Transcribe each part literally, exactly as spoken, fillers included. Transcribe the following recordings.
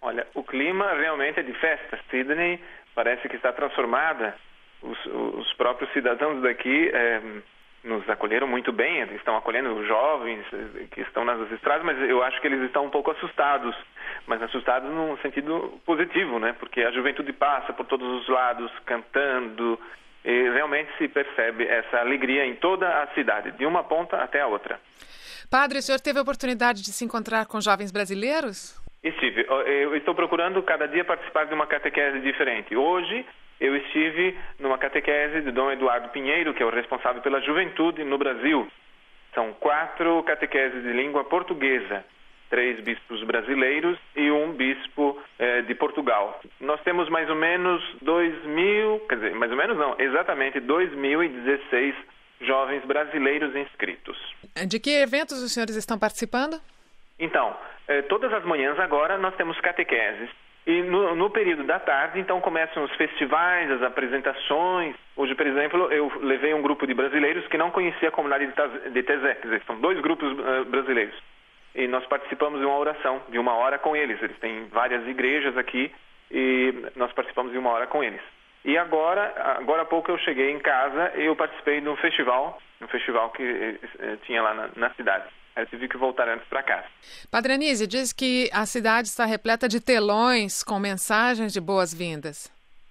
Olha, o clima realmente é de festa. Sydney parece que está transformada. Os, os próprios cidadãos daqui eh, nos acolheram muito bem, eles estão acolhendo os jovens que estão nas estradas, mas eu acho que eles estão um pouco assustados, mas assustados num sentido positivo, né? Porque a juventude passa por todos os lados cantando e realmente se percebe essa alegria em toda a cidade, de uma ponta até a outra. Padre, o senhor teve a oportunidade de se encontrar com jovens brasileiros? Estive. Eu estou procurando cada dia participar de uma catequese diferente. Hoje eu estive numa catequese de Dom Eduardo Pinheiro, que é o responsável pela juventude no Brasil. São quatro catequeses de língua portuguesa, três bispos brasileiros e um bispo eh, de Portugal. Nós temos mais ou menos dois mil, quer dizer, mais ou menos não, exatamente dois mil e dezesseis jovens brasileiros inscritos. De que eventos os senhores estão participando? Então, eh, todas as manhãs agora nós temos catequeses. E no, no período da tarde, então, começam os festivais, as apresentações. Hoje, por exemplo, eu levei um grupo de brasileiros que não conhecia a comunidade de Tezé. Quer dizer, são dois grupos uh, brasileiros. E nós participamos de uma oração, de uma hora com eles. Eles têm várias igrejas aqui e nós participamos de uma hora com eles. E agora, agora há pouco eu cheguei em casa e eu participei de um festival, um festival que eh, tinha lá na, na cidade. Eu tive que voltar antes para casa. Padre Anísio, diz que a cidade está repleta de telões com mensagens de boas-vindas.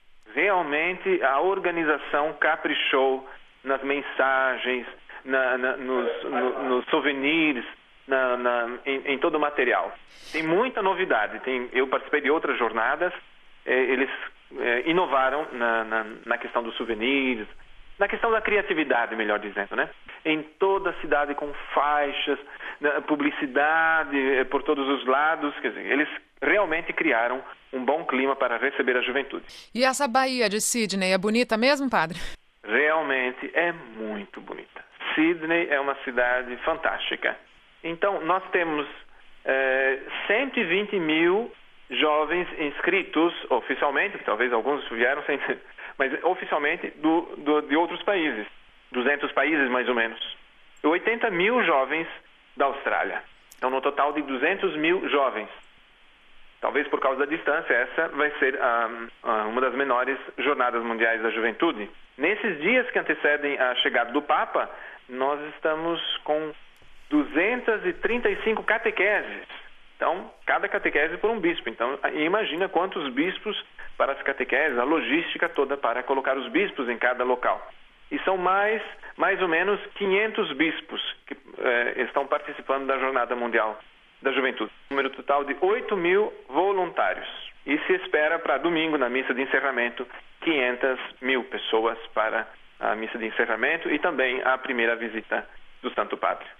Realmente a organização caprichou nas mensagens, na, na, nos, no, nos souvenirs, na, na, em, em todo o material. Tem muita novidade. Tem, eu participei de outras jornadas, eh, eles eh, inovaram na, na, na questão dos souvenirs, na questão da criatividade, melhor dizendo, né? Em toda a cidade com faixas, publicidade por todos os lados, quer dizer, eles realmente criaram um bom clima para receber a juventude. E essa Baía de Sydney é bonita mesmo, padre? Realmente é muito bonita. Sydney é uma cidade fantástica. Então, nós temos eh, cento e vinte mil jovens inscritos oficialmente, talvez alguns vieram sem... mas oficialmente do, do, de outros países, duzentos países mais ou menos. oitenta mil jovens da Austrália. Então, no total de duzentos mil jovens. Talvez por causa da distância, essa vai ser um, uma das menores jornadas mundiais da juventude. Nesses dias que antecedem a chegada do Papa, nós estamos com duzentas e trinta e cinco catequeses. Então, cada catequese por um bispo. Então, imagina quantos bispos para as catequeses, a logística toda para colocar os bispos em cada local. E são mais, mais ou menos quinhentos bispos que eh, estão participando da Jornada Mundial da Juventude. Número total de oito mil voluntários. E se espera para domingo, na missa de encerramento, quinhentas mil pessoas para a missa de encerramento e também a primeira visita do Santo Padre.